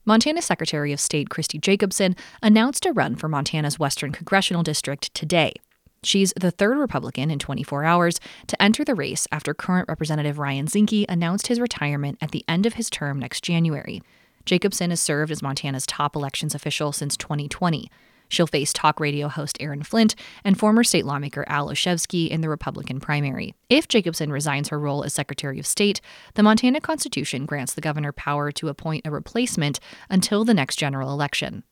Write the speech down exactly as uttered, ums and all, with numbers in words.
Montana Secretary of State Christy Jacobson announced a run for Montana's Western Congressional District today. She's the third Republican in twenty-four hours to enter the race after current Representative Ryan Zinke announced his retirement at the end of his term next January. Jacobson has served as Montana's top elections official since twenty twenty. She'll face talk radio host Aaron Flint and former state lawmaker Al Olszewski in the Republican primary. If Jacobson resigns her role as Secretary of State, the Montana Constitution grants the governor power to appoint a replacement until the next general election.